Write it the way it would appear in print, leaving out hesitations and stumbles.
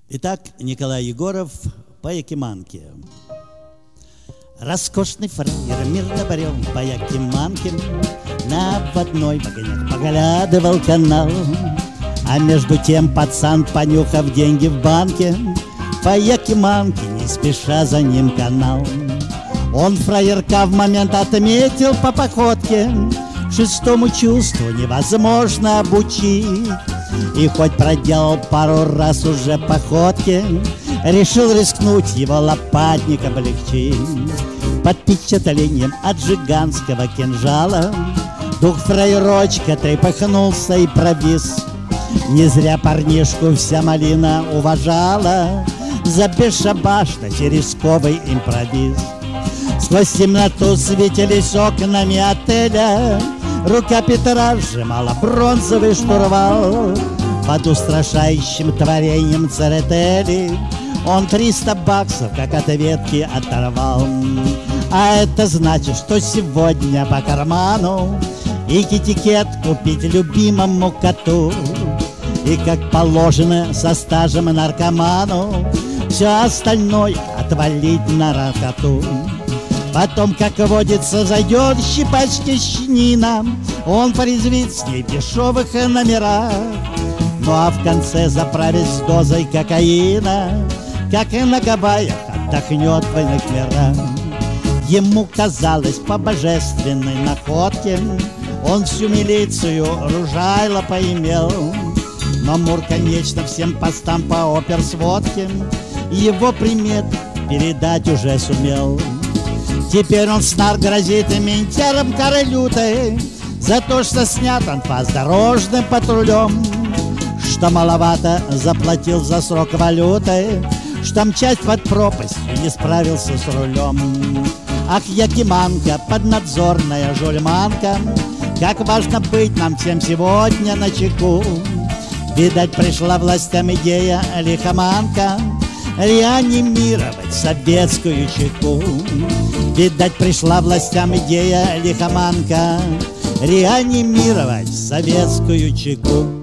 Итак, Николай Егоров по Якиманке. Роскошный фраер мирно брел по Якиманке, на обводной вагонях поглядывал канал. А между тем пацан, понюхав деньги в банке, по Якиманке не спеша за ним канал. Он фраерка в момент отметил по походке, шестому чувству невозможно обучить. И хоть проделал пару раз уже походки, решил рискнуть его лопатник облегчить. Под впечатлением от жиганского кинжала дух фраерочка трепыхнулся и провис. Не зря парнишку вся малина уважала за бесшабашность и рисковый импровиз. Сквозь темноту светились окнами отеля, рука Петра сжимала бронзовый штурвал. Под устрашающим творением Церетели он 300 баксов как от ветки оторвал. А это значит, что сегодня по карману и китикет купить любимому коту, и как положено со стажем наркоману все остальное отвалить на наркоту. Потом, как водится, зайдет щипачки-щенина, он порезвит с ней в дешевых номерах. Ну а в конце заправить с дозой кокаина, как и на Гавайях отдохнет в иных мирах. Ему казалось по божественной находке он всю милицию ружайло поимел. Но Мур, конечно, всем постам по оперсводке его примет передать уже сумел. Теперь он снар грозит ментярам королютой за то, что снят он по дорожным патрулем, что маловато заплатил за срок валюты, что мчать под пропастью не справился с рулем. Ах, Якиманка, поднадзорная жульманка, как важно быть нам всем сегодня начеку. Видать, пришла властям идея лихоманка реанимировать советскую чеку. Видать, пришла властям идея лихоманка реанимировать советскую чеку.